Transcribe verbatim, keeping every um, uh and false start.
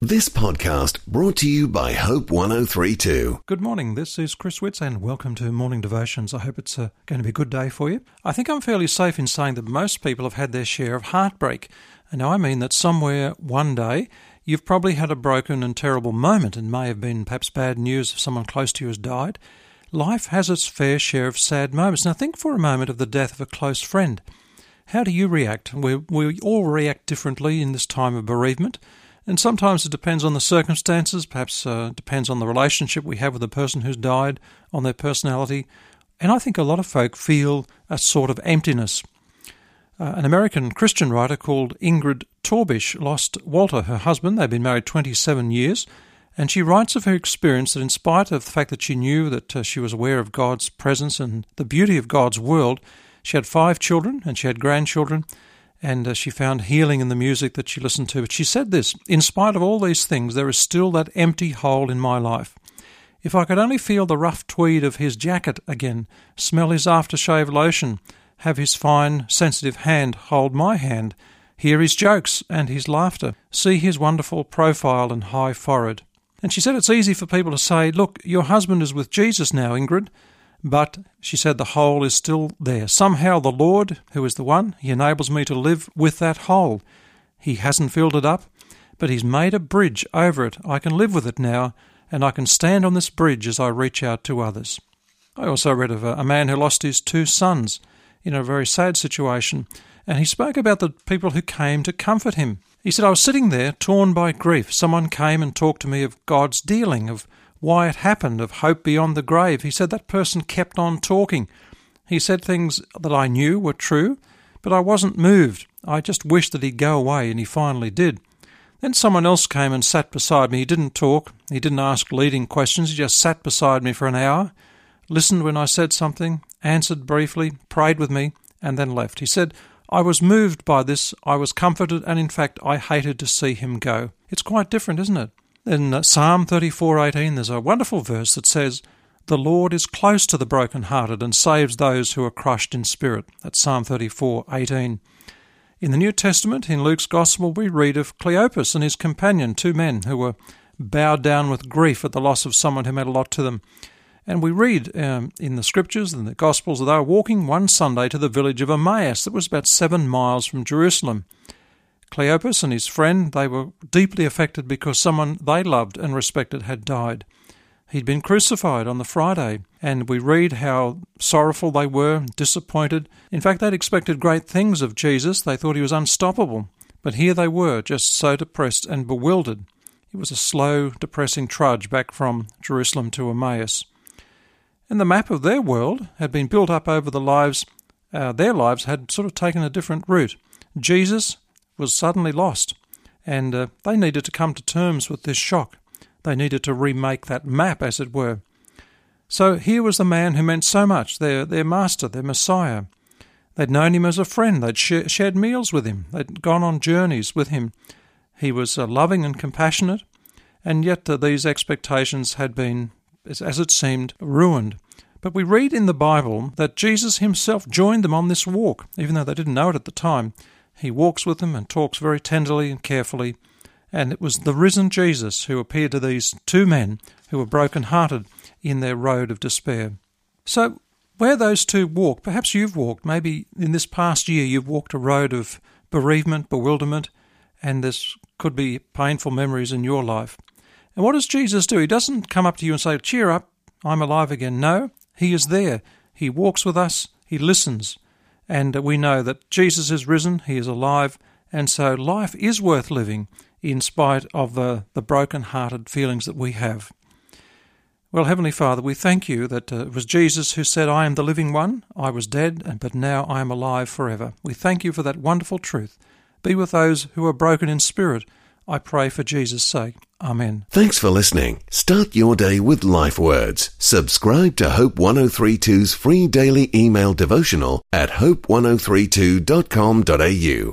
This podcast brought to you by Hope one oh three point two. Good morning, this is Chris Witts and welcome to Morning Devotions. I hope it's uh, going to be a good day for you. I think I'm fairly safe in saying that most people have had their share of heartbreak. And now I mean that somewhere one day you've probably had a broken and terrible moment and may have been perhaps bad news if someone close to you has died. Life has its fair share of sad moments. Now think for a moment of the death of a close friend. How do you react? We, we all react differently in this time of bereavement. And sometimes it depends on the circumstances, perhaps uh, depends on the relationship we have with the person who's died, on their personality. And I think a lot of folk feel a sort of emptiness. Uh, an American Christian writer called Ingrid Torbish lost Walter, her husband. They've been married twenty-seven years. And she writes of her experience that in spite of the fact that she knew that uh, she was aware of God's presence and the beauty of God's world, she had five children and she had grandchildren. And uh, she found healing in the music that she listened to. But she said this, in spite of all these things, there is still that empty hole in my life. If I could only feel the rough tweed of his jacket again, smell his aftershave lotion, have his fine, sensitive hand hold my hand, hear his jokes and his laughter, see his wonderful profile and high forehead. And she said it's easy for people to say, look, your husband is with Jesus now, Ingrid. But, she said, the hole is still there. Somehow the Lord, who is the one, He enables me to live with that hole. He hasn't filled it up, but He's made a bridge over it. I can live with it now, and I can stand on this bridge as I reach out to others. I also read of a, a man who lost his two sons in a very sad situation, and he spoke about the people who came to comfort him. He said, I was sitting there, torn by grief. Someone came and talked to me of God's dealing, of why it happened, of hope beyond the grave. He said that person kept on talking. He said things that I knew were true, but I wasn't moved. I just wished that he'd go away, and he finally did. Then someone else came and sat beside me. He didn't talk. He didn't ask leading questions. He just sat beside me for an hour, listened when I said something, answered briefly, prayed with me, and then left. He said, I was moved by this. I was comforted, and in fact, I hated to see him go. It's quite different, isn't it? In Psalm thirty-four eighteen, there's a wonderful verse that says, the Lord is close to the brokenhearted and saves those who are crushed in spirit. That's Psalm thirty-four eighteen. In the New Testament, in Luke's Gospel, we read of Cleopas and his companion, two men who were bowed down with grief at the loss of someone who meant a lot to them. And we read um, in the Scriptures and the Gospels that they were walking one Sunday to the village of Emmaus that was about seven miles from Jerusalem. Cleopas and his friend, they were deeply affected because someone they loved and respected had died. He'd been crucified on the Friday, and we read how sorrowful they were, disappointed. In fact, they'd expected great things of Jesus. They thought he was unstoppable. But here they were, just so depressed and bewildered. It was a slow, depressing trudge back from Jerusalem to Emmaus. And the map of their world had been built up over the lives, uh, their lives had sort of taken a different route. Jesus was suddenly lost, and uh, they needed to come to terms with this shock. They needed to remake that map, as it were. So here was the man who meant so much, their their master, their Messiah. They'd known him as a friend. They'd sh- shared meals with him. They'd gone on journeys with him. He was uh, loving and compassionate, and yet uh, these expectations had been, as, as it seemed, ruined. But we read in the Bible that Jesus himself joined them on this walk, even though they didn't know it at the time. He walks with them and talks very tenderly and carefully, and it was the risen Jesus who appeared to these two men who were broken-hearted in their road of despair. So where those two walked, perhaps you've walked, maybe in this past year you've walked a road of bereavement, bewilderment, and there could be painful memories in your life. And what does Jesus do? He doesn't come up to you and say, cheer up, I'm alive again. No, he is there. He walks with us, he listens. And we know that Jesus is risen, he is alive, and so life is worth living in spite of the, the broken-hearted feelings that we have. Well, Heavenly Father, we thank you that uh, it was Jesus who said, I am the living one, I was dead, but now I am alive forever. We thank you for that wonderful truth. Be with those who are broken in spirit. I pray for Jesus' sake. Amen. Thanks for listening. Start your day with Life Words. Subscribe to Hope one oh three two's free daily email devotional at hope one oh three two dot com dot a u.